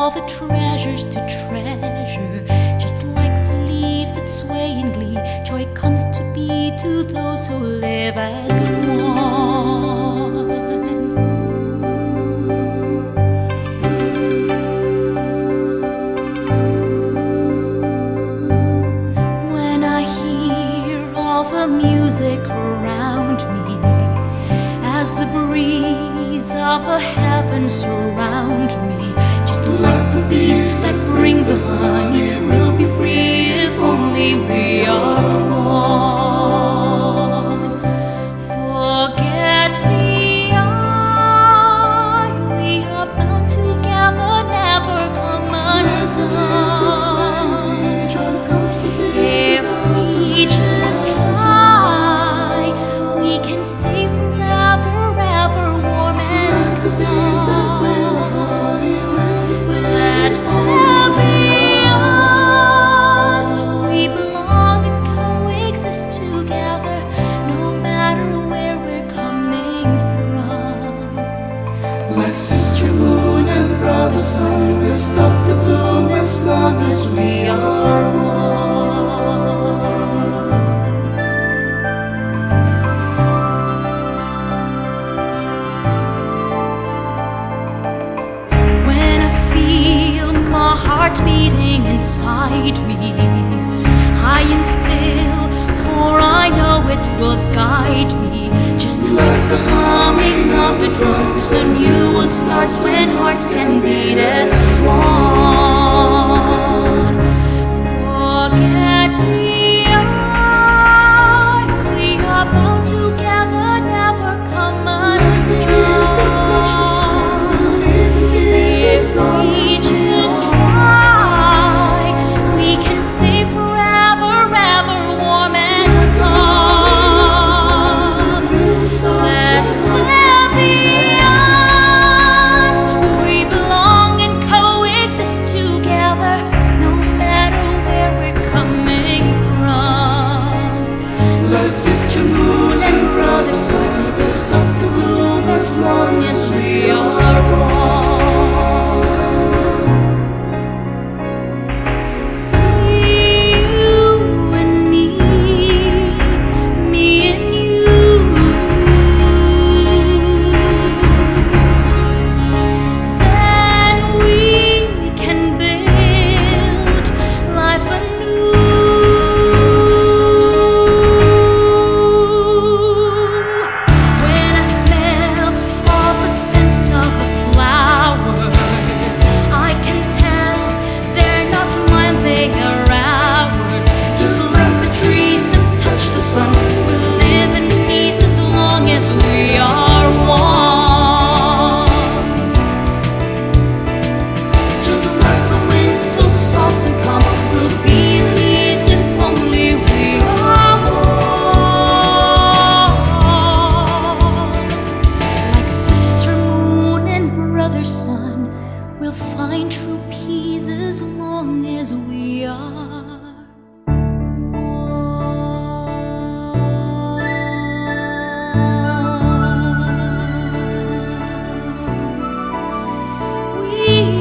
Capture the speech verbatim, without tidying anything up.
all the treasures to treasure. Just like the leaves that sway in glee, joy comes to be to those who live as one. When I hear all the music around me, as the breeze of the heavens surround me, just like the bees that bring the honey, we'll be free if only we are one. Forget the I, we are bound together, never come undone. If we just try, we can stay forever, ever warm and calm. Let there be us. We belong and coexist together, no matter where we're coming from. Like sister moon and brother sun, we'll stop the bloom as long as we are one. Heart beating inside me, I am still, for I know it will guide me. Just like the humming of the drums, the new world starts when hearts can beat as one. Forget the I, we are bound together, never come undone. Sister moon and brother sun, we'll stop the bloom as long as we are one. See you and me, me and you. Then we can build life anew. Son, we'll find true peace as long as we are one. We